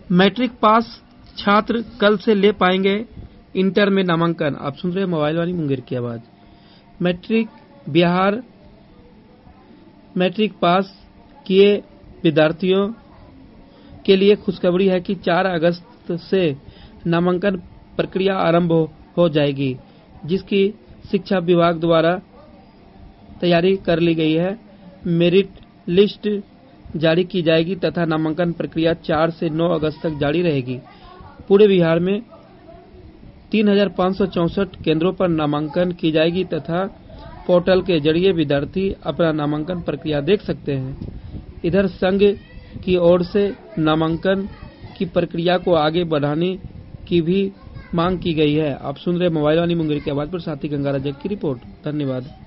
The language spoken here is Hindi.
मैट्रिक पास छात्र कल से ले पाएंगे इंटर में नामांकन। आप सुन रहे हैं मोबाइल वाली मुंगेर की आवाज। बिहार मैट्रिक पास किए विद्यार्थियों के लिए खुशखबरी है कि 4 अगस्त से नामांकन प्रक्रिया आरंभ हो जाएगी, जिसकी शिक्षा विभाग द्वारा तैयारी कर ली गई है। मेरिट लिस्ट जारी की जाएगी तथा नामांकन प्रक्रिया 4 से 9 अगस्त तक जारी रहेगी। पूरे बिहार में 3564 केंद्रों पर नामांकन की जाएगी तथा पोर्टल के जरिए विद्यार्थी अपना नामांकन प्रक्रिया देख सकते हैं। इधर संघ की ओर से नामांकन की प्रक्रिया को आगे बढ़ाने की भी मांग की गई है। आप सुन रहे मोबाइल वाली मुंगेर की आवाज पर साथी गंगाराज की रिपोर्ट। धन्यवाद।